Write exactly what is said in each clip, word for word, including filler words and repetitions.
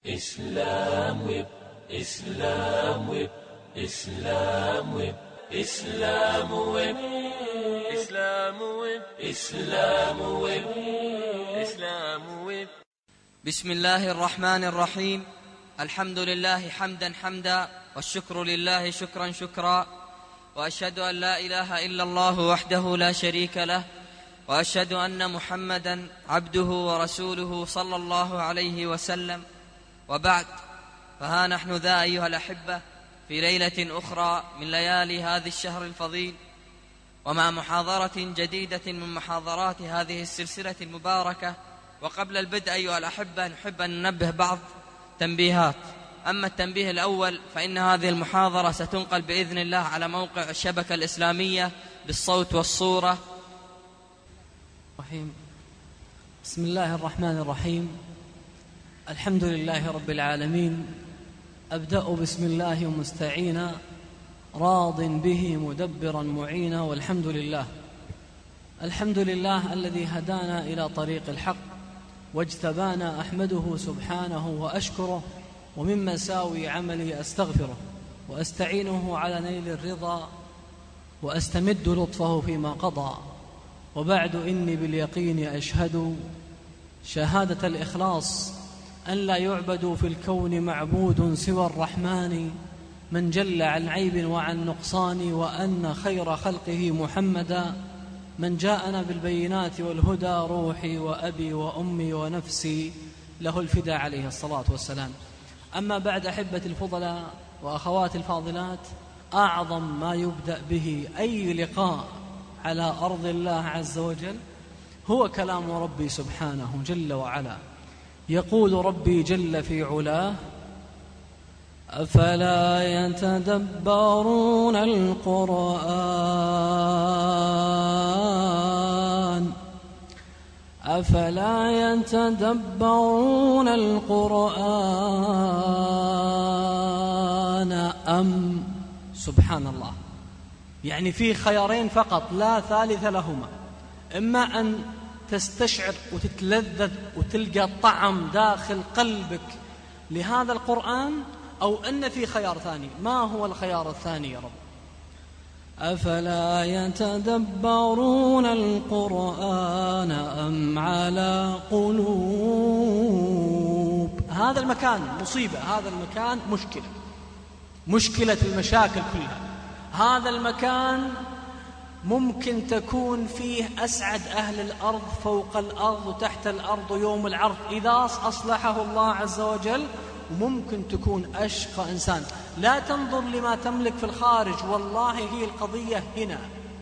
إسلام ويب إسلام ويب إسلام ويب إسلام ويب إسلام ويب إسلام ويب إسلام ويب. بسم الله الرحمن الرحيم. الحمد لله حمدا حمدا، والشكر لله شكرا شكرا، وأشهد أن لا إله إلا الله وحده لا شريك له، وأشهد أن محمدا عبده ورسوله صلى الله عليه وسلم. وبعد، فها نحن ذا أيها الأحبة في ليلة أخرى من ليالي هذا الشهر الفضيل، ومع محاضرة جديدة من محاضرات هذه السلسلة المباركة. وقبل البدء أيها الأحبة نحب أن ننبه بعض تنبيهات. أما التنبيه الأول فإن هذه المحاضرة ستنقل بإذن الله على موقع الشبكة الإسلامية بالصوت والصورة. رحيم. بسم الله الرحمن الرحيم. الحمد لله رب العالمين. أبدأ بسم الله مستعينا، راض به مدبرا معينا، والحمد لله. الحمد لله الذي هدانا إلى طريق الحق واجتبانا، أحمده سبحانه وأشكره، ومن مساوي عملي أستغفره وأستعينه على نيل الرضا، وأستمد لطفه فيما قضى. وبعد، إني باليقين أشهد شهادة الإخلاص أن لا يعبد في الكون معبود سوى الرحمن، من جل عن عيب وعن نقصان، وأن خير خلقه محمدا، من جاءنا بالبينات والهدى، روحي وأبي وأمي ونفسي له الفدى، عليه الصلاة والسلام. أما بعد، أحبتي الفضلاء وأخواتي الفاضلات، أعظم ما يبدأ به أي لقاء على أرض الله عز وجل هو كلام ربي سبحانه جل وعلا. يقول ربي جل في علاه: أفلا يتدبرون القرآن أفلا يتدبرون القرآن أم سبحان الله. يعني في خيارين فقط لا ثالث لهما: إما أن تستشعر وتتلذذ وتلقى طعم داخل قلبك لهذا القرآن، أو أن في خيار ثاني. ما هو الخيار الثاني يا رب؟ أفلا يتدبرون القرآن أم على قلوب. هذا المكان مصيبة، هذا المكان مشكلة، مشكلة المشاكل كلها. هذا المكان ممكن تكون فيه أسعد أهل الأرض فوق الأرض وتحت الأرض يوم العرض إذا أصلحه الله عز وجل، وممكن تكون أشقى إنسان. لا تنظر لما تملك في الخارج، والله هي القضية هنا.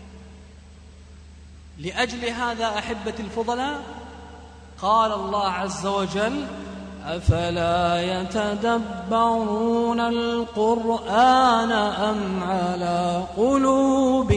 لأجل هذا أحبتي الفضلاء قال الله عز وجل: أفلا يتدبرون القرآن أم على قلوب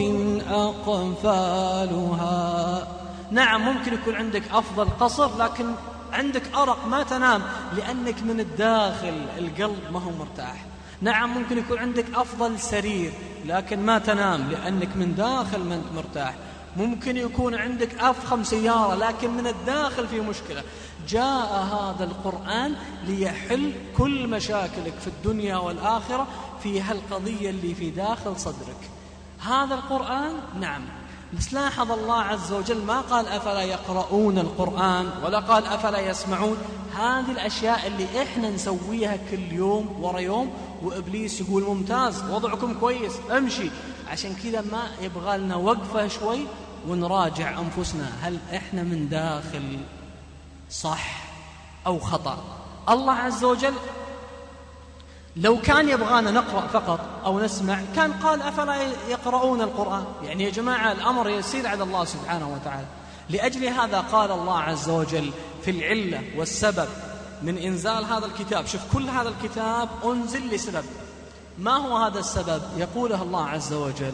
أقفالها. نعم، ممكن يكون عندك أفضل قصر، لكن عندك أرق ما تنام لأنك من الداخل القلب ما هو مرتاح. نعم، ممكن يكون عندك أفضل سرير لكن ما تنام لأنك من داخل ما أنت مرتاح. ممكن يكون عندك أفخم سيارة لكن من الداخل في مشكلة. جاء هذا القرآن ليحل كل مشاكلك في الدنيا والآخرة في هالقضية اللي في داخل صدرك. هذا القرآن نعم، بس لاحظ الله عز وجل ما قال أفلا يقرؤون القرآن ولا قال أفلا يسمعون. هذه الأشياء اللي إحنا نسويها كل يوم ورا يوم، وإبليس يقول ممتاز، وضعكم كويس، امشي. عشان كذا ما يبغى لنا وقفة شوي ونراجع أنفسنا، هل إحنا من داخل صح أو خطأ؟ الله عز وجل لو كان يبغانا نقرأ فقط أو نسمع كان قال أفلا يقرؤون القرآن. يعني يا جماعة الأمر يسير على الله سبحانه وتعالى. لأجل هذا قال الله عز وجل في العلة والسبب من إنزال هذا الكتاب. شوف، كل هذا الكتاب أنزل لسبب. ما هو هذا السبب؟ يقوله الله عز وجل: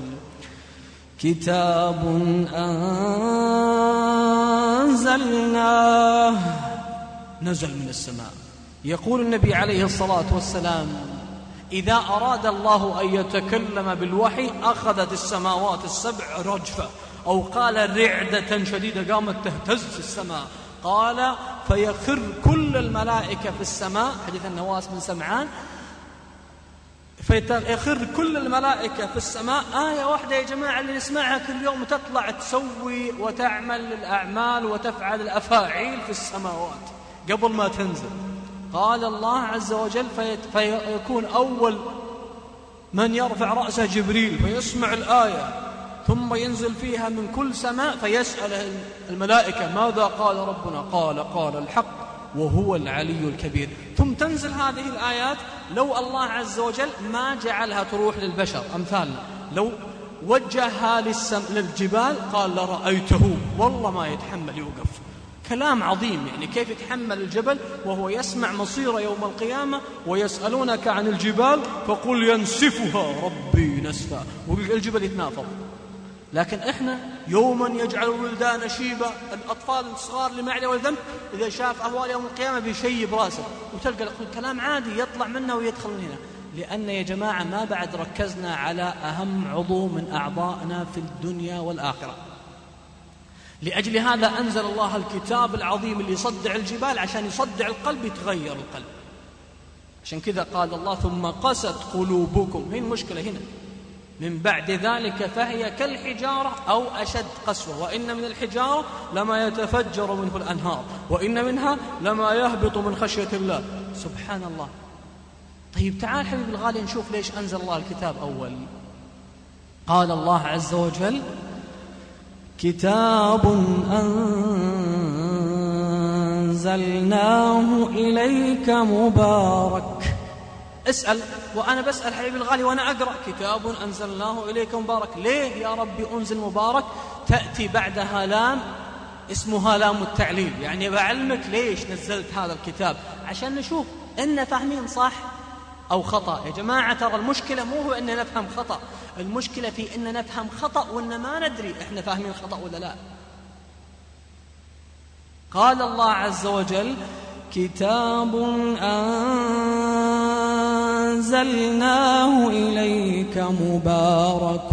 كتاب أنزلناه نزل من السماء. يقول النبي عليه الصلاة والسلام: إذا أراد الله أن يتكلم بالوحي أخذت السماوات السبع رجفة، أو قال رعدة شديدة قامت تهتز السماء. قال فيخر كل الملائكة في السماء، حديث النواس بن سمعان، فيخر كل الملائكة في السماء. آية واحدة يا جماعة اللي نسمعها كل يوم تطلع تسوي وتعمل الأعمال وتفعل الأفاعيل في السماوات قبل ما تنزل. قال الله عز وجل فيكون أول من يرفع رأسه جبريل فيسمع الآية، ثم ينزل فيها من كل سماء فيسأل الملائكة ماذا قال ربنا؟ قال قال الحق وهو العلي الكبير. ثم تنزل هذه الآيات. لو الله عز وجل ما جعلها تروح للبشر أمثالنا، لو وجهها للسم... للجبال قال لرأيته والله ما يتحمل يوقف. كلام عظيم، يعني كيف يتحمل الجبل وهو يسمع مصير يوم القيامة ويسألونك عن الجبال فقل ينسفها ربي نسفا، والجبل يتنافض. لكن إحنا يوما يجعل الولدان شيبا، الأطفال الصغار اللي ما عليه ولا ذنب إذا شاف أهوال يوم القيامة بيشيب راسه، وتلقى كلام عادي يطلع منه ويدخل هنا. لأن يا جماعة ما بعد ركزنا على أهم عضو من أعضائنا في الدنيا والآخرة. لأجل هذا أنزل الله الكتاب العظيم اللي يصدع الجبال عشان يصدع القلب، يتغير القلب. عشان كذا قال الله ثم قست قلوبكم. هي المشكلة هنا. من بعد ذلك فهي كالحجارة أو أشد قسوة، وإن من الحجارة لما يتفجر منه الأنهار وإن منها لما يهبط من خشية الله. سبحان الله. طيب تعال حبيب الغالي نشوف ليش أنزل الله الكتاب أول. قال الله عز وجل كتاب أنزلناه إليك مبارك. اسأل، وأنا بسأل حبيبي الغالي وأنا أقرأ كتاب أنزلناه إليك مبارك. ليه يا ربي أنزل مبارك؟ تأتي بعدها لام اسمها لام التعليل، يعني بعلمك ليش نزلت هذا الكتاب، عشان نشوف إن فاهمين صح أو خطأ. يا جماعة ترى المشكلة مو هو إن نفهم خطأ، المشكلة في إن نفهم خطأ وإن ما ندري إحنا فاهمين خطأ ولا لا. قال الله عز وجل كتاب أنزلناه إليك مبارك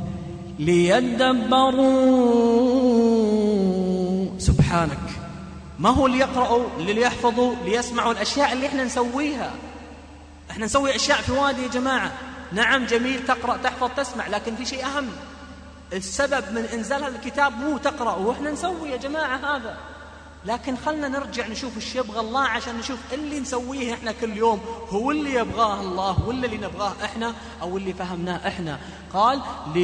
ليدبروا. سبحانك، ما هو ليقرأوا ليحفظوا ليسمعوا الأشياء اللي إحنا نسويها. إحنا نسوي أشياء في وادي يا جماعة. نعم جميل تقرأ تحفظ تسمع، لكن في شيء أهم. السبب من إنزال هذا الكتاب مو تقرأ وإحنا نسوي يا جماعة هذا، لكن خلنا نرجع نشوف الشيء يبغى الله عشان نشوف اللي نسويه إحنا كل يوم هو اللي يبغاه الله ولا اللي نبغاه إحنا أو اللي فهمناه إحنا. قال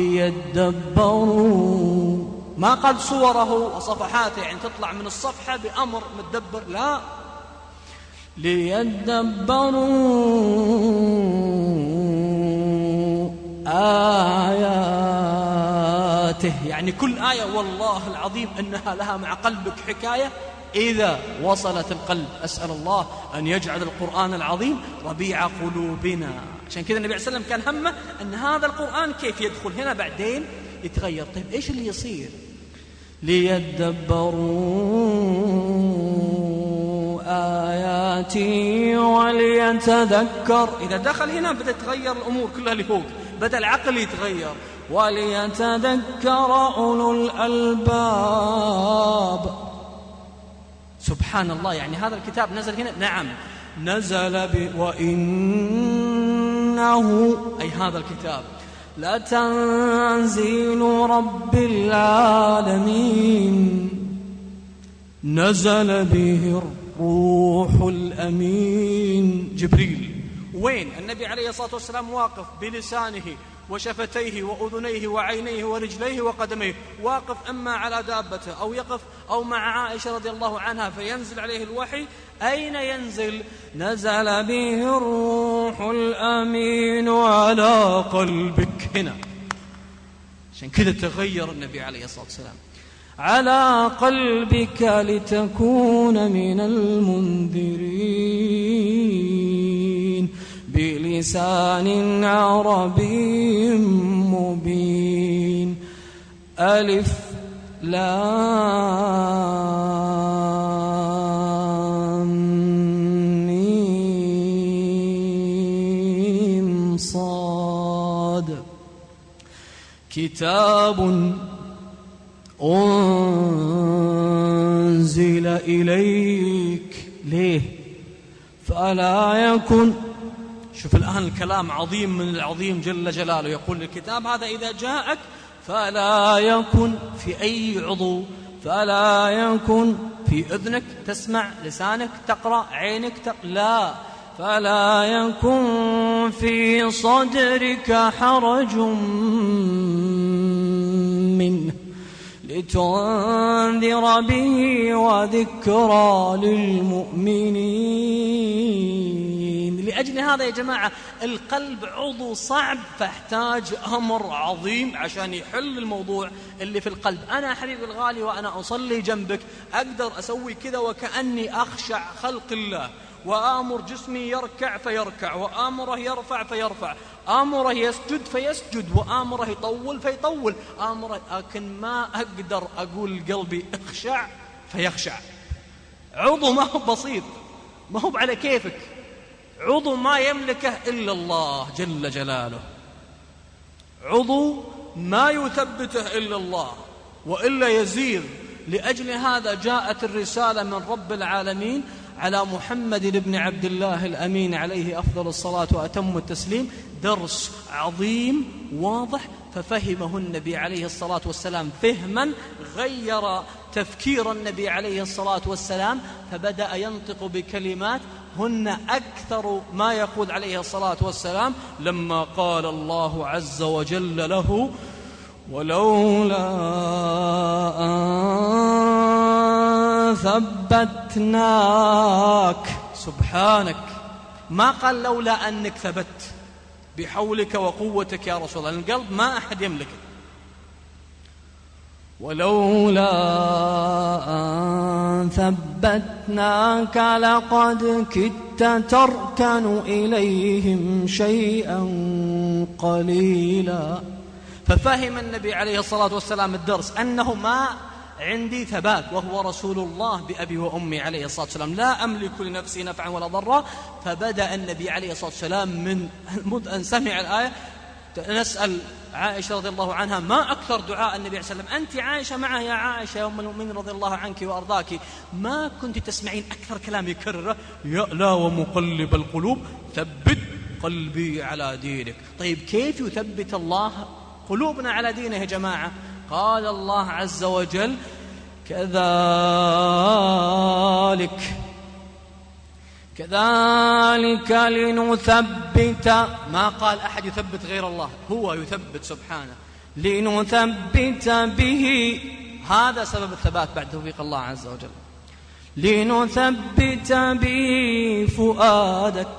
ليدبروا، ما قال صوره وصفحاته يعني تطلع من الصفحة بأمر متدبر، لا، ليدبروا آياته، يعني كل آية والله العظيم أنها لها مع قلبك حكاية إذا وصلت القلب. أسأل الله أن يجعل القرآن العظيم ربيع قلوبنا. عشان كذا النبي عليه الصلاة والسلام كان همه أن هذا القرآن كيف يدخل هنا بعدين يتغير. طيب إيش اللي يصير؟ ليدبروا آياتي وليتذكر. إذا دخل هنا بدأ تتغير الأمور كلها اللي فوق، بدأ العقل يتغير. وليتذكر أولو الألباب. سبحان الله، يعني هذا الكتاب نزل هنا، نعم نزل ب... وإنه أي هذا الكتاب لتنزيل رب العالمين نزل به الروح الأمين جبريل. وين النبي عليه الصلاة والسلام واقف بلسانه وشفتيه وأذنيه وعينيه ورجليه وقدميه، واقف أما على دابته أو يقف أو مع عائشة رضي الله عنها فينزل عليه الوحي. أين ينزل؟ نزل به الروح الأمين على قلبك. هنا عشان كذا تغير النبي عليه الصلاة والسلام، على قلبك لتكون من المنذرين بلسان عربي مبين. ألف لام ميم صاد. كتاب أنزل إليك ليه؟ فلا يكن. شوف الآن الكلام عظيم من العظيم جل جلاله، يقول الكتاب هذا إذا جاءك فلا يكن في أي عضو، فلا يكن في أذنك تسمع، لسانك تقرأ، عينك تقرأ، لا، فلا يكن في صدرك حرج منه لتنذر به وذكرى للمؤمنين. لأجل هذا يا جماعة القلب عضو صعب، فاحتاج أمر عظيم عشان يحل الموضوع اللي في القلب. أنا حبيبي الغالي وأنا أصلي جنبك أقدر أسوي كذا وكأني أخشع خلق الله، وآمر جسمي يركع فيركع، وآمره يرفع فيرفع، آمره يسجد فيسجد، وآمره يطول فيطول، آمره، لكن ما أقدر أقول قلبي اخشع فيخشع. عضو ما هو بسيط، ما هو على كيفك، عضو ما يملكه إلا الله جل جلاله، عضو ما يثبته إلا الله وإلا يزيغ. لأجل هذا جاءت الرسالة من رب العالمين على محمد بن عبد الله الأمين عليه أفضل الصلاة وأتم التسليم، درس عظيم واضح، ففهمه النبي عليه الصلاة والسلام فهما غير تفكير النبي عليه الصلاة والسلام، فبدأ ينطق بكلمات هن أكثر ما يقول عليه الصلاة والسلام لما قال الله عز وجل له: ولولا أن ثبتناك. سبحانك، ما قال لولا أنك ثبت بحولك وقوتك يا رسول الله، القلب ما أحد يملكه. ولولا أن ثبتناك لقد كدت تركن إليهم شيئا قليلا. ففهم النبي عليه الصلاة والسلام الدرس أنه ما عندي ثبات وهو رسول الله بأبي وأمي عليه الصلاة والسلام، لا أملك لنفسي نفعا ولا ضرا. فبدأ النبي عليه الصلاة والسلام من مد أن سمع الآية. نسأل عائشة رضي الله عنها ما أكثر دعاء النبي عليه الصلاة والسلام. أنت عائشة معه يا عائشة يا أم المؤمنين رضي الله عنك وأرضاك، ما كنت تسمعين أكثر كلام يكرره: يا لا ومقلب القلوب ثبت قلبي على دينك. طيب كيف يثبت الله قلوبنا على دينه يا جماعة؟ قال الله عز وجل: كذلك كذلك لنثبت. ما قال أحد يثبت غير الله، هو يثبت سبحانه. لنثبت به، هذا سبب الثبات بعد توفيق الله عز وجل. لنثبت به فؤادك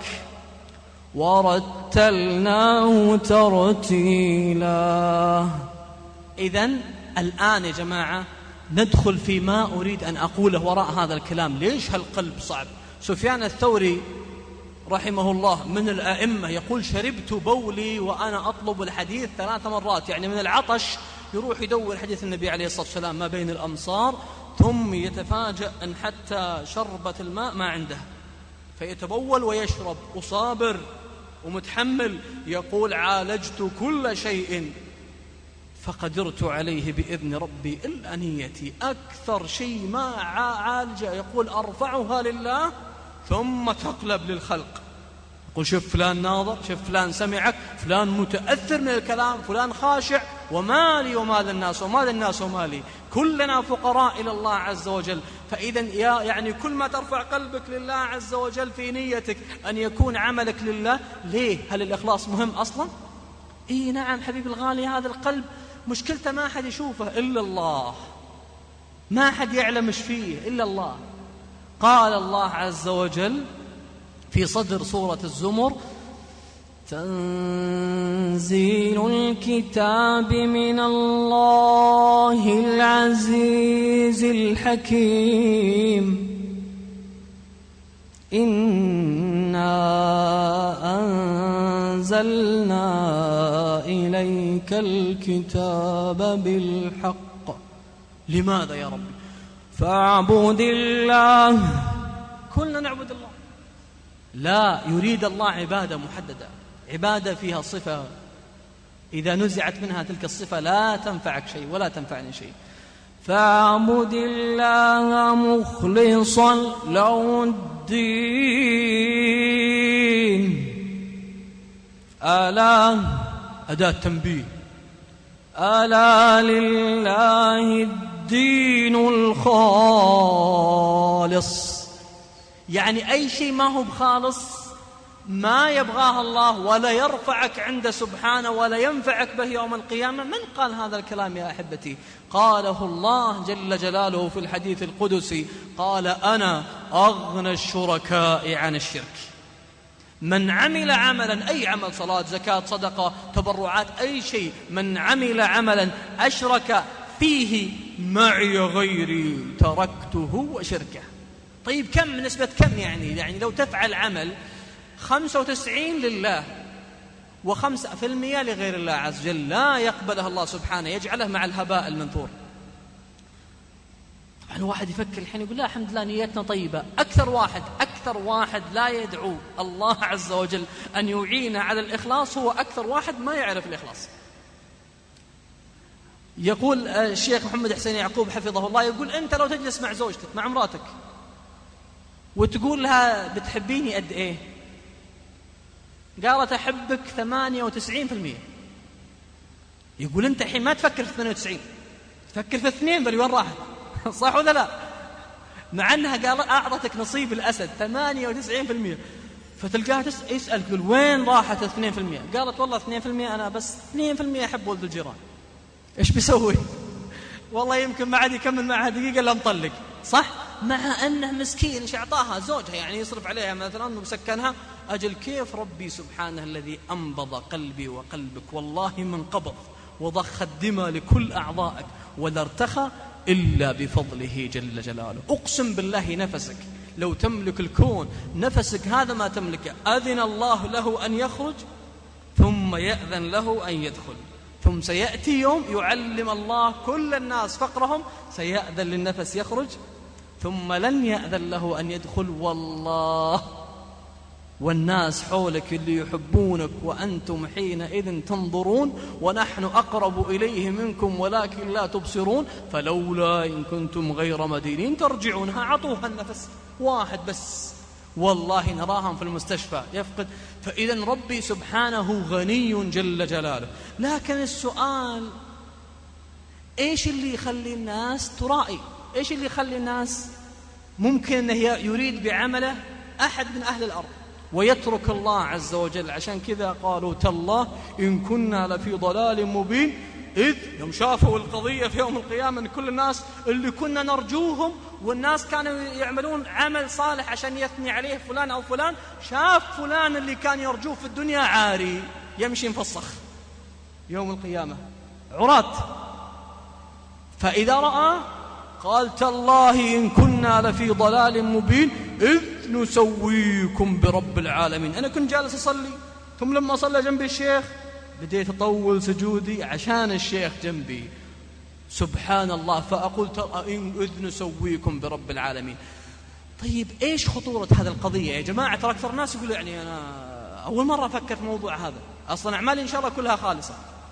ورتلناه ترتيلا. إذن الآن يا جماعة ندخل فيما أريد أن أقوله وراء هذا الكلام. ليش هالقلب صعب؟ سفيان الثوري رحمه الله من الأئمة يقول: شربت بولي وأنا أطلب الحديث ثلاث مرات، يعني من العطش يروح يدور حديث النبي عليه الصلاة والسلام ما بين الأمصار، ثم يتفاجأ أن حتى شربة الماء ما عنده، فيتبول ويشرب وصابر ومتحمل. يقول: عالجت كل شيء فقدرت عليه بإذن ربي إلا نيتي. أكثر شيء ما عالج، يقول: أرفعها لله ثم تقلب للخلق. يقول: شوف فلان ناظر، شوف فلان سمعك، فلان متأثر من الكلام، فلان خاشع، ومالي ومال الناس ومال الناس ومالي، كلنا فقراء إلى الله عز وجل. فإذا يا يعني كل ما ترفع قلبك لله عز وجل في نيتك أن يكون عملك لله. ليه؟ هل الإخلاص مهم أصلا؟ إيه نعم حبيب الغالي، هذا القلب مشكلته ما أحد يشوفه إلا الله، ما أحد يعلم إيش فيه إلا الله. قال الله عز وجل في صدر سورة الزمر: تنزيل الكتاب من الله العزيز الحكيم. إنا أنزلنا إليك الكتاب بالحق. لماذا يا ربي؟ فاعبد الله. كلنا نعبد الله، لا يريد الله عبادة محددة، عبادة فيها صفة إذا نزعت منها تلك الصفة لا تنفعك شيء ولا تنفعني شيء. فاعبد الله مخلصا له الدين. ألا أداة تنبيه، ألا لله الدين الخالص، يعني أي شيء ما هو بخالص ما يبغاه الله ولا يرفعك عنده سبحانه ولا ينفعك به يوم القيامة. من قال هذا الكلام يا أحبتي؟ قاله الله جل جلاله في الحديث القدسي، قال أنا أغنى الشركاء عن الشرك. من عمل عملا، أي عمل، صلاة، زكاة، صدقة، تبرعات، أي شيء، من عمل عملا أشرك فيه معي غيري تركته وشركه. طيب كم، نسبة كم يعني؟ يعني لو تفعل عمل خمسة وتسعين لله وخمسة في المية لغير الله عز وجل، لا يقبلها الله سبحانه، يجعله مع الهباء المنثور. طبعا الواحد يفكر الحين يقول لا الحمد لله نيتنا طيبة. أكثر واحد أكثر واحد لا يدعو الله عز وجل أن يعين على الإخلاص هو أكثر واحد ما يعرف الإخلاص. يقول الشيخ محمد حسين يعقوب حفظه الله، يقول أنت لو تجلس مع زوجتك، مع امراتك، وتقول لها بتحبيني قد إيه؟ قالت أحبك ثمانية وتسعين في المية. يقول أنت الحين ما تفكر في ثمانية وتسعين، تفكر في اثنين، بل وين راحت؟ صح ولا لا؟ مع أنها قال أعطتك نصيب الأسد ثمانية وتسعين في المية، فتلقاها يسأل تقول وين راحت اثنين في المية؟ قالت والله اثنين في المية أنا بس اثنين في المية أحب ولد الجيران. إيش بيسوي؟ والله يمكن ما عاد يكمل معها دقيقة إلا مطلق، صح؟ مع أنه مسكين إيش أعطاها زوجها، يعني يصرف عليها مثلا ومسكنها. أجل كيف ربي سبحانه الذي أنبض قلبي وقلبك والله من قبض وضخ الدماء لكل أعضائك ولا ارتخى إلا بفضله جل جلاله. أقسم بالله نفسك لو تملك الكون، نفسك هذا ما تملكه، أذن الله له أن يخرج ثم يأذن له أن يدخل، ثم سيأتي يوم يعلم الله كل الناس فقرهم، سيأذن للنفس يخرج ثم لن يأذن له أن يدخل والله، والناس حولك اللي يحبونك وأنتم حينئذ تنظرون ونحن أقرب إليه منكم ولكن لا تبصرون، فلولا إن كنتم غير مدينين ترجعونها. عطوها النفس واحد بس، والله نراهم في المستشفى يفقد. فإذا ربي سبحانه غني جل جلاله. لكن السؤال إيش اللي يخلي الناس ترائي؟ إيش اللي يخلي الناس ممكن أنه يريد بعمله أحد من أهل الأرض ويترك الله عز وجل؟ عشان كذا قالوا تالله إن كنا لفي ضلال مبين، إذ يوم شافوا القضية في يوم القيامة أن كل الناس اللي كنا نرجوهم والناس كانوا يعملون عمل صالح عشان يثني عليه فلان أو فلان، شاف فلان اللي كان يرجوه في الدنيا عاري يمشي مفسخ يوم القيامة عرات. فإذا رأى قال تالله إن كنا لفي ضلال مبين إذ نسويكم برب العالمين. أنا كنت جالس أصلي، ثم لما صلى جنبي الشيخ بديت أطول سجودي عشان الشيخ جنبي، سبحان الله، فأقول إذ نسويكم برب العالمين. طيب إيش خطورة هذه القضية يا جماعة؟ ترى أكثر الناس يقولوا يعني أنا أول مرة أفكر في موضوع هذا، أصلا أعمالي إن شاء الله كلها خالصة.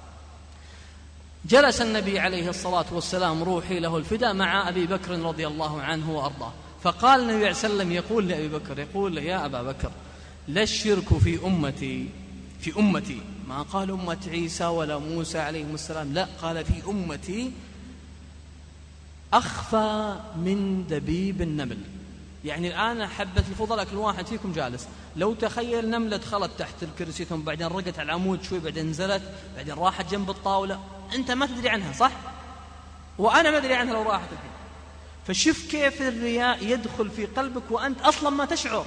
جلس النبي عليه الصلاة والسلام روحي له الفداء مع أبي بكر رضي الله عنه وأرضاه، فقال النبي عليه وسلم يقول لأبي بكر، يقول له يا أبا بكر لا الشرك في أمتي، في أمتي، ما قال أمة عيسى ولا موسى عليهم السلام، لا، قال في أمتي أخفى من دبيب النمل. يعني الآن حبة الفضلاء كل واحد فيكم جالس، لو تخيل نملة دخلت تحت الكرسي ثم بعدين رقت على العمود شوي بعدين نزلت بعدين راحت جنب الطاولة، أنت ما تدري عنها صح؟ وأنا ما أدري عنها لو راحت الحين. فشوف كيف الرياء يدخل في قلبك وأنت أصلا ما تشعر.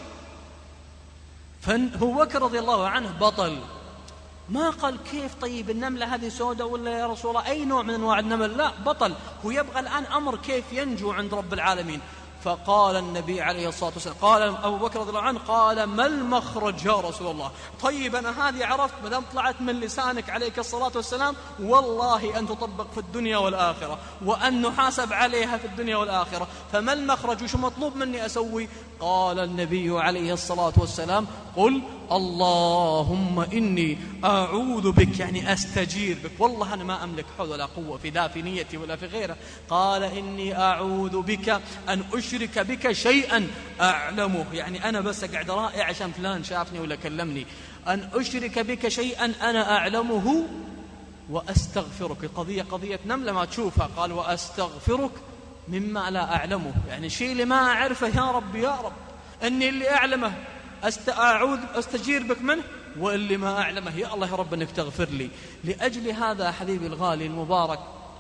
فهو بكر رضي الله عنه بطل، ما قال كيف طيب النملة هذه سوداء ولا يا رسول الله أي نوع من أنواع النمل، لا، بطل، هو يبغى الآن أمر كيف ينجو عند رب العالمين. فقال النبي عليه الصلاة والسلام، قال أبو بكر رضي الله عنه، قال ما المخرج يا رسول الله؟ طيب أنا هذه عرفت مدام طلعت من لسانك عليك الصلاة والسلام والله أن تطبق في الدنيا والآخرة وأن نحاسب عليها في الدنيا والآخرة، فما المخرج وشو مطلوب مني أسوي؟ قال النبي عليه الصلاة والسلام: قل اللهم إني أعوذ بك، يعني أستجير بك، والله أنا ما أملك حول ولا قوة في لا في نيتي ولا في غيره. قال: إني أعوذ بك أن أشرك بك شيئا أعلمه، يعني أنا بس أقعد رائع عشان فلان شافني ولا كلمني، أن أشرك بك شيئا أنا أعلمه وأستغفرك. قضية قضية نملة ما تشوفها، قال: وأستغفرك مما لا أعلمه، يعني شيء اللي ما أعرفه يا رب يا رب، أني اللي أعلمه أعوذ أستجير بك منه، واللي ما أعلمه يا الله يا رب أنك تغفر لي. لأجل هذا حبيبي الغالي المبارك،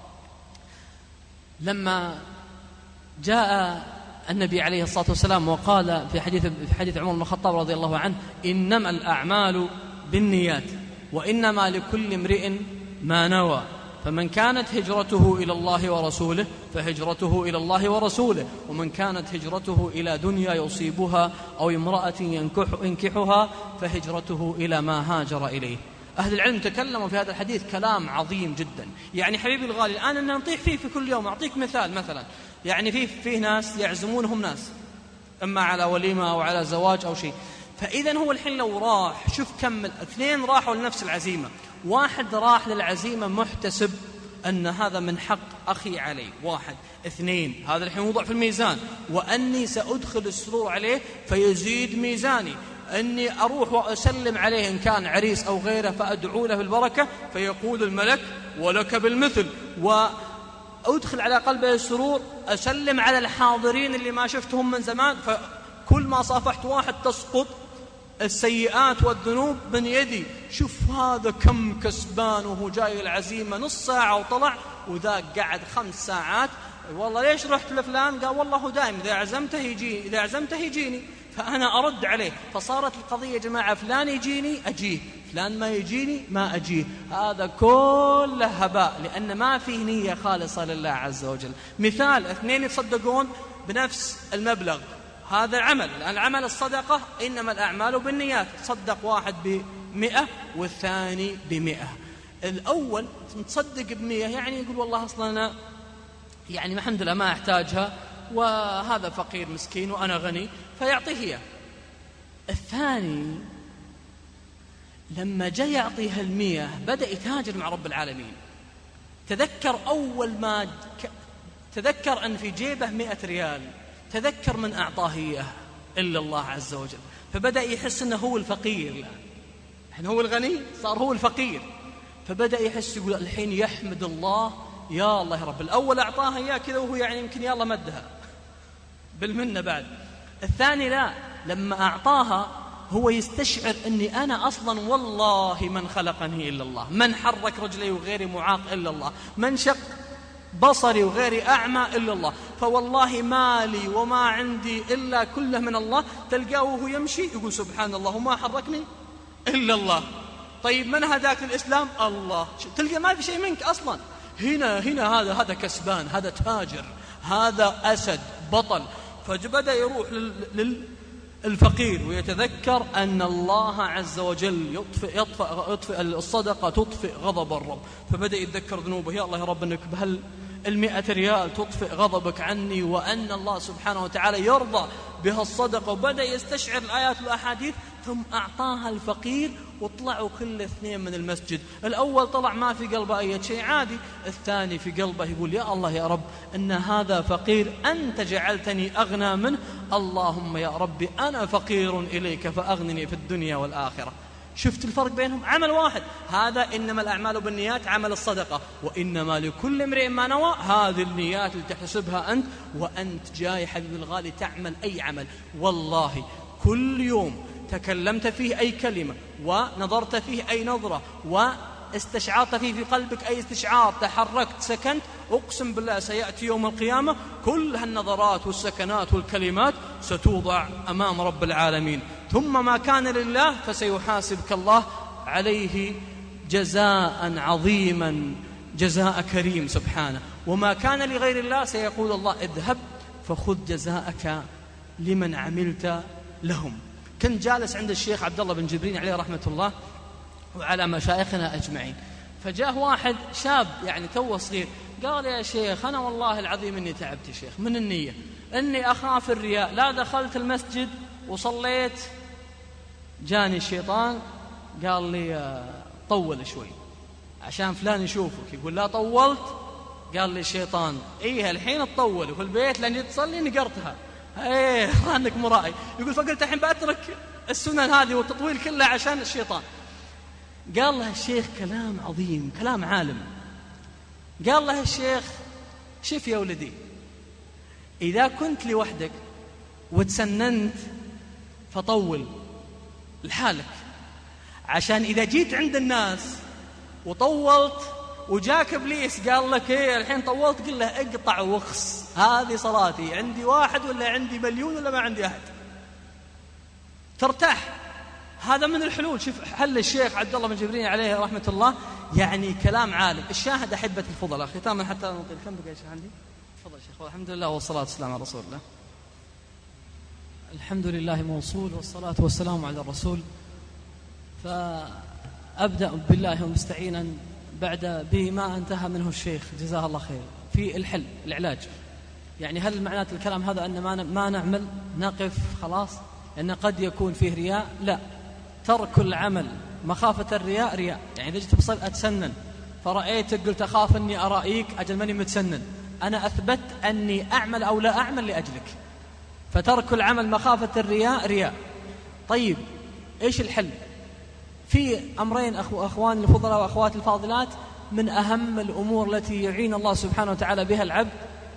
لما جاء النبي عليه الصلاة والسلام وقال في حديث في حديث عمر بن الخطاب رضي الله عنه: إنما الأعمال بالنيات وإنما لكل امرئ ما نوى، فمن كانت هجرته إلى الله ورسوله فهجرته إلى الله ورسوله، ومن كانت هجرته إلى دنيا يصيبها أو امرأة ينكح ينكحها فهجرته إلى ما هاجر إليه. أهل العلم تكلموا في هذا الحديث كلام عظيم جدا، يعني حبيبي الغالي الآن أن نطيح فيه في كل يوم. أعطيك مثال، مثلا يعني فيه, فيه ناس يعزمونهم ناس إما على وليمة أو على زواج أو شيء، فإذا هو الحين لو راح، شوف كم اثنين راحوا لنفس العزيمة، واحد راح للعزيمة محتسب أن هذا من حق أخي علي، واحد. اثنين، هذا الحين وضع في الميزان، وأني سأدخل السرور عليه فيزيد ميزاني، أني أروح وأسلم عليه إن كان عريس أو غيره فأدعو له بالبركة فيقول الملك ولك بالمثل، وأدخل على قلبه السرور، أسلم على الحاضرين اللي ما شفتهم من زمان، فكل ما صافحت واحد تسقط السيئات والذنوب من يدي. شوف هذا كم كسبان وهو جاي العزيمة نص ساعة وطلع، وذاك قعد خمس ساعات. والله ليش رحت لفلان؟ قال والله هو دائم إذا عزمته يجي، إذا عزمته يجيني، فأنا أرد عليه. فصارت القضية يا جماعة فلان يجيني أجيه، فلان ما يجيني ما أجيه. هذا كله هباء، لأن ما فيه نية خالصة لله عز وجل. مثال، اثنين يتصدقون بنفس المبلغ، هذا عمل، العمل الصدقة إنما الأعمال بالنيات، صدق واحد بمئة والثاني بمئة. الأول تصدق بمئة، يعني يقول والله أصلا أنا يعني الحمد لله ما أحتاجها، وهذا فقير مسكين وأنا غني، فيعطيه إياه. الثاني لما جاء يعطيها المئة بدأ يتاجر مع رب العالمين. تذكر أول ما ك... تذكر أن في جيبه مئة ريال، تذكر من أعطاه إياه إلا الله عز وجل، فبدأ يحس أنه هو الفقير الآن، الحين هو الغني صار هو الفقير، فبدأ يحس يقول الحين يحمد الله، يا الله يا رب. الأول أعطاها إياه كذا وهو يعني يمكن يا الله مدها بالمنة بعد. الثاني لا، لما أعطاها هو يستشعر أني أنا أصلا والله من خلقني إلا الله، من حرك رجلي وغيري معاق إلا الله، من شق بصري وغيري أعمى إلا الله، فوالله مالي وما عندي إلا كله من الله. تلقاه وهو يمشي يقول سبحان الله وما حركني إلا الله. طيب من هداك الإسلام؟ الله. تلقى ما في شيء منك أصلا. هنا هنا هذا هذا كسبان، هذا تاجر، هذا أسد بطل. فبدأ يروح للفقير ويتذكر أن الله عز وجل يطفئ, يطفئ, يطفئ الصدقة تطفئ غضب الرب، فبدأ يتذكر ذنوبه، يا الله يا رب أنك بهال المئة ريال تطفئ غضبك عني، وأن الله سبحانه وتعالى يرضى بها الصدقة. وبدأ يستشعر الآيات والأحاديث، ثم أعطاها الفقير وطلعوا كل اثنين من المسجد. الأول طلع ما في قلبه أي شيء عادي، الثاني في قلبه يقول يا الله يا رب أن هذا فقير أنت جعلتني أغنى منه، اللهم يا ربي أنا فقير إليك فأغنني في الدنيا والآخرة. شفت الفرق بينهم؟ عمل واحد، هذا إنما الأعمال بالنيات عمل الصدقة، وإنما لكل امرئ ما نوى، هذه النيات اللي تحتسبها أنت، وأنت جاي حبيبي الغالي تعمل أي عمل. والله كل يوم تكلمت فيه أي كلمة، ونظرت فيه أي نظرة، واستشعرت فيه في قلبك أي استشعار، تحركت سكنت، أقسم بالله سيأتي يوم القيامة كل هالنظرات والسكنات والكلمات ستوضع أمام رب العالمين. ثم ما كان لله فسيحاسبك الله عليه جزاء عظيما، جزاء كريم سبحانه. وما كان لغير الله سيقول الله اذهب فخذ جزاءك لمن عملت لهم. كنت جالس عند الشيخ عبد الله بن جبرين عليه رحمة الله وعلى مشايخنا أجمعين، فجاء واحد شاب يعني توه صغير، قال يا شيخ أنا والله العظيم إني تعبت يا شيخ من النية، إني أخاف الرياء، لا دخلت المسجد وصليت جاني الشيطان قال لي طول شوي عشان فلان يشوفك. يقول لا طولت، قال لي الشيطان إيه الحين تطول وفي البيت لأن جيت تصلي نقرتها، إيه ظنك مرائي. يقول فقلت الحين بأترك السنن هذه والتطويل كله عشان الشيطان. قال له الشيخ كلام عظيم، كلام عالم. قال له الشيخ شوف يا ولدي، إذا كنت لوحدك وتسننت فطول لحالك، عشان إذا جيت عند الناس وطولت وجاك إبليس قال لك إيه الحين طولت، قل له اقطع وخص، هذه صلاتي، عندي واحد ولا عندي مليون ولا ما عندي أحد، ترتاح. هذا من الحلول. شوف حل الشيخ عبد الله بن جبرين عليه رحمة الله، يعني كلام عالم. الشاهد أحبة الفضلاء ختاما حتى نطيل، كم بقى يا شيخ عندي؟ تفضل شيخ. الحمد لله والصلاة والسلام على رسول الله. الحمد لله موصول والصلاة والسلام على الرسول. فأبدأ بالله مستعينا بعد بما انتهى منه الشيخ جزاه الله خير في الحل العلاج. يعني هل معنات الكلام هذا أن ما ما نعمل نقف خلاص أن قد يكون فيه رياء؟ لا، ترك العمل مخافة الرياء رياء. يعني إذا جيت بصل أتسنن فرأيتك قلت أخاف أني أرائيك أجل ماني متسنن، أنا أثبت أني أعمل أو لا أعمل لأجلك، فترك العمل مخافة الرياء رياء. طيب إيش الحل؟ في أمرين أخواني الفضلاء وأخواتي الفاضلات، من أهم الأمور التي يعين الله سبحانه وتعالى بها العبد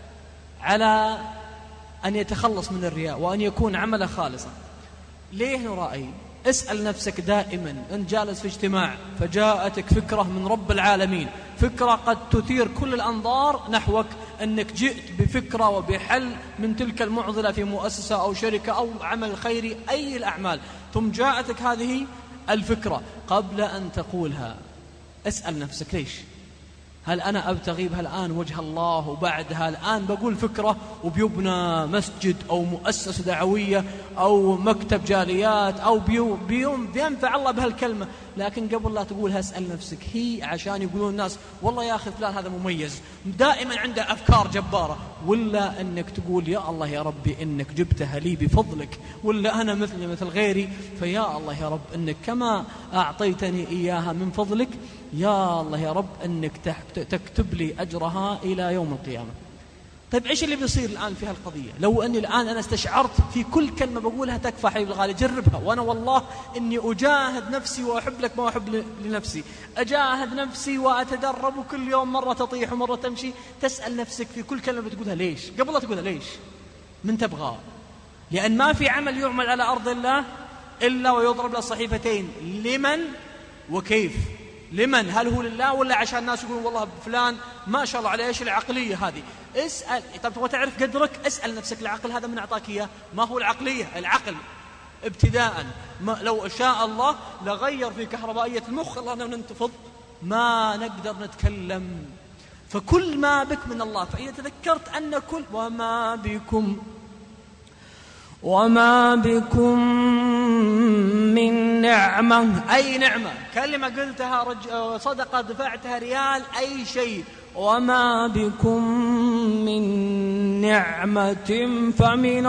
على أن يتخلص من الرياء وأن يكون عمله خالصا. ليه نرائي؟ اسأل نفسك دائما، أنت جالس في اجتماع فجاءتك فكرة من رب العالمين، فكرة قد تثير كل الأنظار نحوك، أنك جئت بفكرة وبحل من تلك المعضلة في مؤسسة أو شركة أو عمل خيري أي الأعمال، ثم جاءتك هذه الفكرة. قبل أن تقولها اسأل نفسك ليش؟ هل أنا أبتغي بها الآن وجه الله وبعدها الآن بقول فكرة وبيبنى مسجد أو مؤسسة دعوية أو مكتب جاليات أو بيوم بيوم بينفع الله بهالكلمة، لكن قبل لا تقولها اسأل نفسك هي عشان يقولون الناس والله يا أخي فلان هذا مميز دائما عنده أفكار جبارة، ولا أنك تقول يا الله يا ربي إنك جبتها لي بفضلك، ولا أنا مثلي مثل غيري فيا الله يا رب إنك كما أعطيتني إياها من فضلك يا الله يا رب أنك تكتب لي أجرها إلى يوم القيامة. طيب إيش اللي بيصير الآن في هالقضية؟ لو أني الآن أنا استشعرت في كل كلمة بقولها تكفى حبيب الغالي، جربها، وأنا والله أني أجاهد نفسي وأحب لك ما أحب لنفسي، أجاهد نفسي وأتدرب كل يوم مرة تطيح ومرة تمشي. تسأل نفسك في كل كلمة بتقولها ليش؟ قبل لا تقولها ليش؟ من تبغى؟ لأن ما في عمل يعمل على أرض الله إلا ويضرب له صحيفتين، لمن وكيف. لمن؟ هل هو لله ولا عشان الناس يقولون والله فلان ما شاء الله عليه ايش العقلية هذه؟ اسأل. طب تبغى تعرف قدرك؟ اسأل نفسك العقل هذا من أعطاك إياه؟ ما هو العقلية؟ العقل ابتداء ما لو شاء الله لغير في كهربائية المخ، الله ننتفض ما نقدر نتكلم. فكل ما بك من الله. فإذا تذكرت أن كل وما بكم وما بكم من نعمة، أي نعمة، كلمة قلتها رج... صدقة دفعتها ريال، أي شيء، وما بكم من نعمة فمن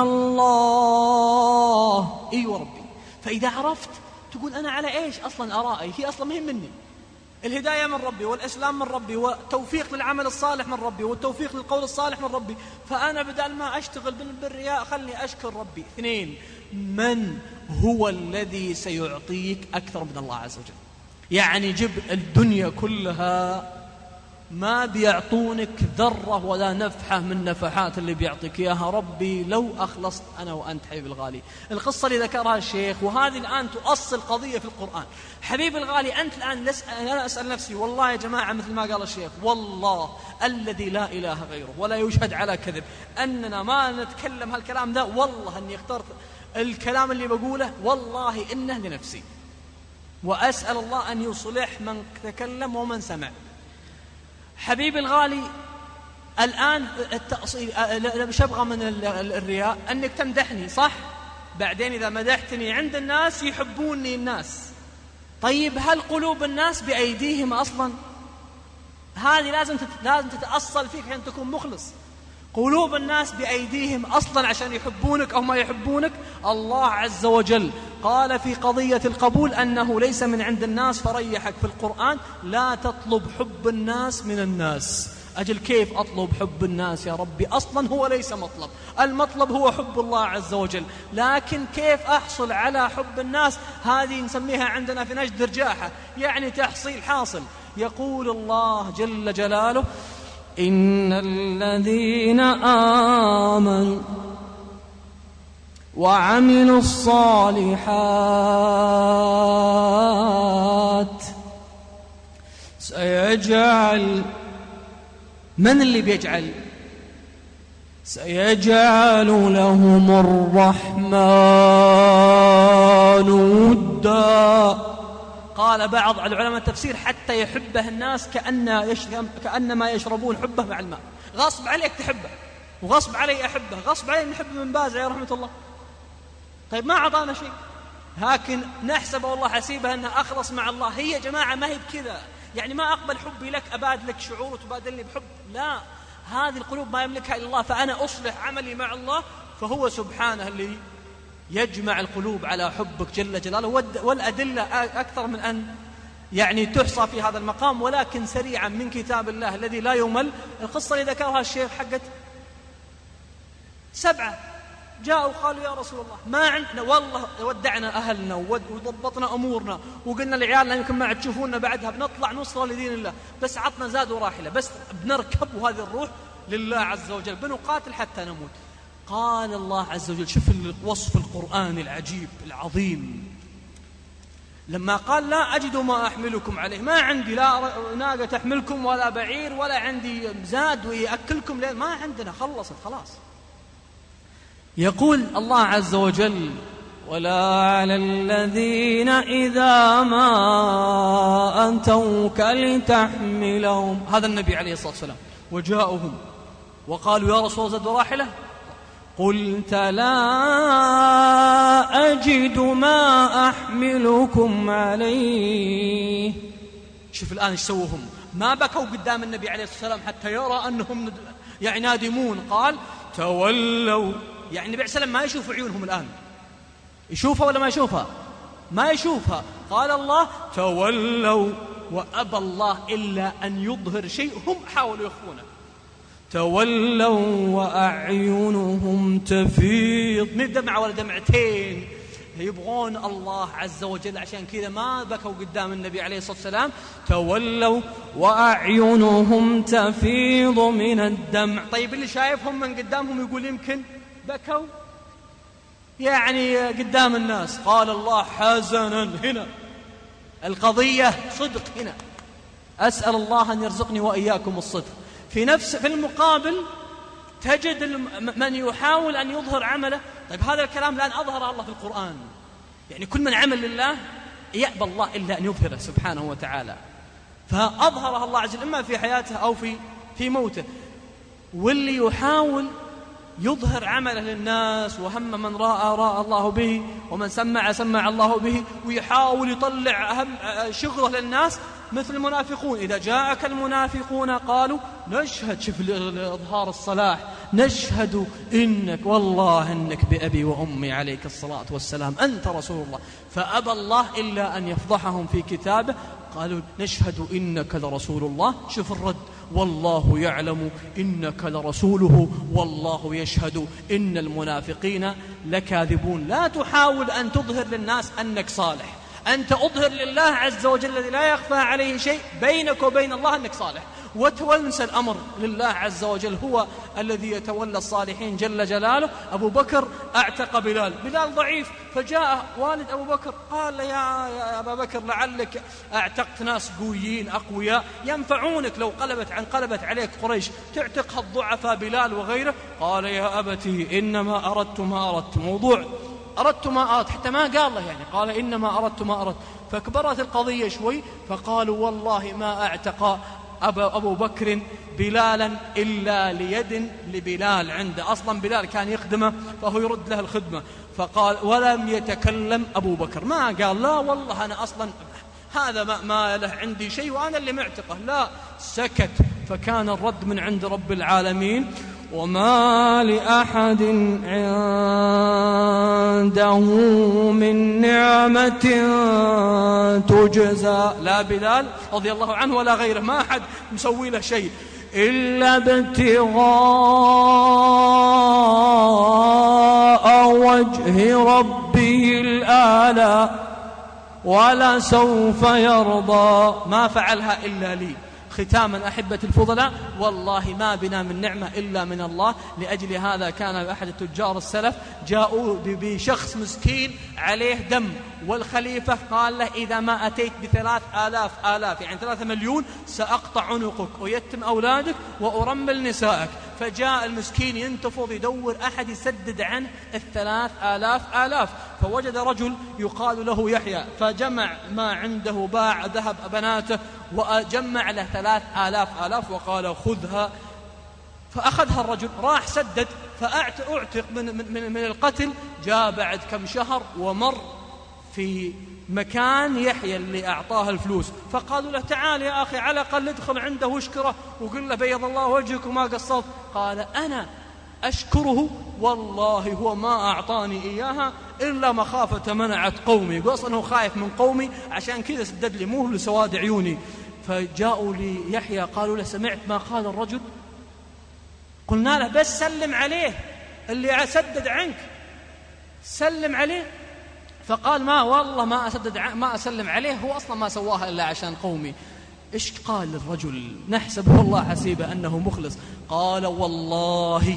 الله. أيوة ربي. فإذا عرفت تقول أنا على إيش أصلا أرائي؟ هي أصلا مهم مني. الهداية من ربي والإسلام من ربي والتوفيق للعمل الصالح من ربي والتوفيق للقول الصالح من ربي. فأنا بدل ما أشتغل بالرياء خلني أشكر ربي. اثنين، من هو الذي سيعطيك أكثر من الله عز وجل؟ يعني جب الدنيا كلها ما بيعطونك ذرة ولا نفحة من نفحات اللي بيعطيك إياها ربي لو أخلصت أنا وأنت حبيب الغالي. القصة اللي ذكرها الشيخ وهذه الآن تؤصل قضية في القرآن. حبيب الغالي أنت الآن أنا أسأل نفسي والله يا جماعة مثل ما قال الشيخ والله الذي لا إله غيره ولا يشهد على كذب أننا ما نتكلم هالكلام ده، والله أني اخترت الكلام اللي بقوله والله إنه لنفسي، وأسأل الله أن يصلح من تكلم ومن سمع. حبيب الغالي الآن التأصيل مش أبغى من الرياء أنك تمدحني صح؟ بعدين إذا مدحتني عند الناس يحبوني الناس. طيب هل قلوب الناس بأيديهم أصلا؟ هذه لازم لازم تتأصل فيك عشان تكون مخلص. قلوب الناس بأيديهم أصلا عشان يحبونك أو ما يحبونك. الله عز وجل قال في قضية القبول أنه ليس من عند الناس، فريحك في القرآن لا تطلب حب الناس من الناس. أجل كيف أطلب حب الناس يا ربي؟ أصلا هو ليس مطلب، المطلب هو حب الله عز وجل. لكن كيف أحصل على حب الناس؟ هذه نسميها عندنا في نجد رجاحة، يعني تحصيل حاصل. يقول الله جل جلاله: إن الذين آمنوا وعملوا الصالحات سيجعل. من اللي بيجعل؟ سيجعل لهم الرحمن ودا. قال بعض علماء التفسير حتى يحبه الناس كأن كأنما يشربون حبه مع الماء. غصب عليك تحبه، وغصب علي أحبه، غصب علي نحب من باز عليه رحمة الله. طيب ما عطانا شيء، لكن نحسبه والله حسيبه أنه أخلص مع الله. هي يا جماعة ما هي بكذا، يعني ما أقبل حبي لك أباد لك شعور وتبادلني بحب، لا، هذه القلوب ما يملكها إلا الله. فأنا أصلح عملي مع الله، فهو سبحانه اللي يجمع القلوب على حبك جل جلاله. والأدلة أكثر من أن يعني تحصى في هذا المقام، ولكن سريعا من كتاب الله الذي لا يمل. القصة اللي ذكرها الشيخ حقت سبعة جاءوا قالوا يا رسول الله ما عندنا، والله ودعنا أهلنا وضبطنا أمورنا وقلنا لعيالنا يمكن ما عاد تشوفونا بعدها، بنطلع نصرة لدين الله، بس عطنا زاد وراحلة، بس بنركب وهذه الروح لله عز وجل، بنقاتل حتى نموت. قال الله عز وجل، شوف وصف القرآن العجيب العظيم، لما قال لا أجد ما أحملكم عليه، ما عندي لا ناقة تحملكم ولا بعير ولا عندي زاد ويأكلكم، ما عندنا، خلصت خلاص. يقول الله عز وجل ولا على الذين إذا ما أنتوك لتحملهم، هذا النبي عليه الصلاة والسلام، وجاءهم وقالوا يا رسول الله زاد وراحلة، قلت لا أجد ما أحملكم عليه. شوف الآن ايش سووهم، ما بكوا قدام النبي عليه الصلاة والسلام حتى يرى أنهم يعني نادمون، قال تولوا، يعني النبي عليه الصلاة والسلام ما يشوف عيونهم الآن، يشوفها ولا ما يشوفها؟ ما يشوفها. قال الله تولوا، وأبى الله إلا أن يظهر شيء هم حاولوا يخفونه. تولوا وأعينهم تفيض من دمعة ولا دمعتين، يبغون الله عز وجل، عشان كذا ما بكوا قدام النبي عليه الصلاة والسلام. تولوا وأعينهم تفيض من الدمع. طيب اللي شايفهم من قدامهم يقول يمكن بكوا يعني قدام الناس. قال الله حزنا، هنا القضية صدق، هنا أسأل الله أن يرزقني وإياكم الصدق. في نفس في المقابل تجد من يحاول أن يظهر عمله. طيب هذا الكلام الآن أظهر الله في القرآن، يعني كل من عمل لله يأبى الله إلا أن يظهره سبحانه وتعالى، فأظهرها الله عز وجل إما في حياته أو في في موته. واللي يحاول يظهر عمله للناس، وهم من رأى رأى الله به، ومن سمع سمع الله به، ويحاول يطلع أهم شغله للناس، مثل المنافقون. إذا جاءك المنافقون قالوا نشهد، شوف إظهار الصلاح، نشهد إنك والله إنك بأبي وأمي عليك الصلاة والسلام أنت رسول الله. فأبى الله إلا أن يفضحهم في كتابه، قالوا نشهد إنك لرسول الله. شوف الرد، والله يعلم إنك لرسوله والله يشهد إن المنافقين لكاذبون. لا تحاول أن تظهر للناس أنك صالح، أنت أظهر لله عز وجل الذي لا يخفى عليه شيء بينك وبين الله أنك صالح، وتونس الأمر لله عز وجل، هو الذي يتولى الصالحين جل جلاله. أبو بكر اعتق بلال، بلال ضعيف، فجاء والد أبو بكر قال يا, يا أبا بكر لعلك اعتقت ناس قويين أقوياء ينفعونك لو قلبت عن قلبت عليك قريش، تعتق الضعفاء بلال وغيره. قال يا أبتي إنما أردت ما أردت، موضوع أردت ما أردت، حتى ما قال له يعني، قال إنما أردت ما أردت. فكبرت القضية شوي، فقالوا والله ما اعتق أبو بكر بلالا إلا ليد لبلال عنده، أصلا بلال كان يخدمه فهو يرد له الخدمة. فقال ولم يتكلم أبو بكر، ما قال لا والله أنا أصلا هذا ما, ما له عندي شيء وأنا اللي معتقه. لا، سكت. فكان الرد من عند رب العالمين: وما لأحد عنده من نعمة تجزى، لا بلال رضي الله عنه ولا غيره، ما أحد مسوي له شيء، إلا ابتغاء وجه ربه الأعلى ولسوف يرضى. ما فعلها إلا لي. ختاما أحبة الفضلاء، والله ما بنا من نعمة إلا من الله. لأجل هذا كان أحد التجار السلف جاءوا بشخص مسكين عليه دم، والخليفة قال له: إذا ما أتيت بثلاث آلاف آلاف يعني ثلاثة مليون سأقطع عنقك ويتم أولادك وأرمل نسائك. فجاء المسكين ينتفض يدور أحد يسدد عنه الثلاث آلاف آلاف، فوجد رجل يقال له يحيى، فجمع ما عنده، باع ذهب بناته وجمع له ثلاث آلاف آلاف وقال: خذها. فأخذها الرجل، راح سدد، فأعتق من, من, من القتل. جاء بعد كم شهر ومر في مكان يحيى اللي أعطاه الفلوس، فقالوا له: تعال يا أخي، على الأقل ادخل عنده واشكره وقل له بيض الله وجهك وما قصرت. قال: أنا أشكره والله هو ما أعطاني إياها إلا مخافة منعت قومي، يقول أنه خايف من قومي عشان كذا سدد لي، مو لسواد عيوني. فجاءوا ليحيى قالوا له: سمعت ما قال الرجل؟ قلنا له: بس سلم عليه اللي سدد عنك، سلم عليه. فقال: ما والله ما أسدد ما أسلم عليه، هو أصلا ما سواها إلا عشان قومي. إيش قال الرجل؟ نحسبه الله حسيبه أنه مخلص. قال: والله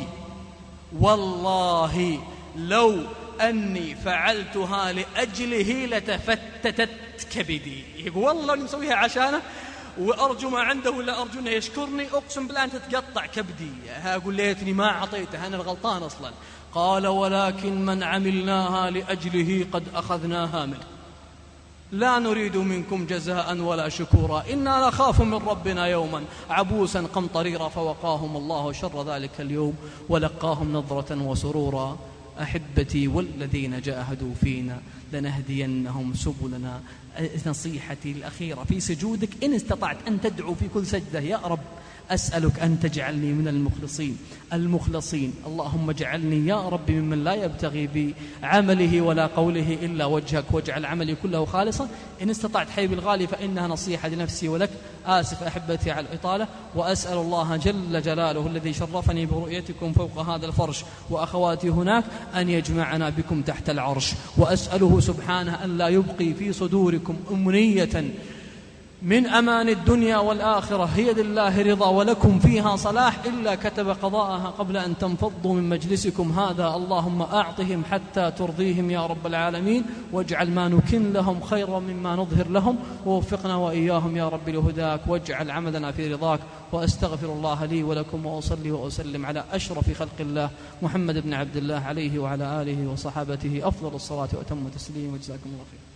والله لو أني فعلتها لأجله لتفتتت كبدي. يقول والله أني مسويها عشانه وأرجو ما عنده ولا أرجو أنه يشكرني، أقسم بالله أنت تقطع كبدي. أقول ليتني ما أعطيته، أنا الغلطان أصلا. قال: ولكن من عملناها لأجله قد أخذناها منه، لا نريد منكم جزاء ولا شكورا، إنا نخاف من ربنا يوما عبوسا قمطريرا. فوقاهم الله شر ذلك اليوم ولقاهم نظرة وسرورا. أحبتي، والذين جاهدوا فينا لنهدينهم سبلنا. نصيحتي الأخيرة في سجودك، إن استطعت أن تدعو في كل سجدة: يا رب أسألك أن تجعلني من المخلصين المخلصين، اللهم اجعلني يا رب ممن لا يبتغي بعمله ولا قوله إلا وجهك، واجعل عملي كله خالصا. إن استطعت حبيبي الغالي فإنها نصيحة لنفسي ولك. آسف أحبتي على الإطالة، وأسأل الله جل جلاله الذي شرفني برؤيتكم فوق هذا الفرش وأخواتي هناك أن يجمعنا بكم تحت العرش، وأسأله سبحانه أن لا يبقي في صدوركم أمنية من أمان الدنيا والآخرة هي لله رضا ولكم فيها صلاح إلا كتب قضاءها قبل أن تنفضوا من مجلسكم هذا. اللهم أعطهم حتى ترضيهم يا رب العالمين، واجعل ما نكن لهم خيرا مما نظهر لهم، ووفقنا وإياهم يا رب لهداك، واجعل عملنا في رضاك. وأستغفر الله لي ولكم، وأصلي وأسلم على أشرف خلق الله محمد بن عبد الله عليه وعلى آله وصحابته أفضل الصلاة وأتم التسليم، وجزاكم الله خير.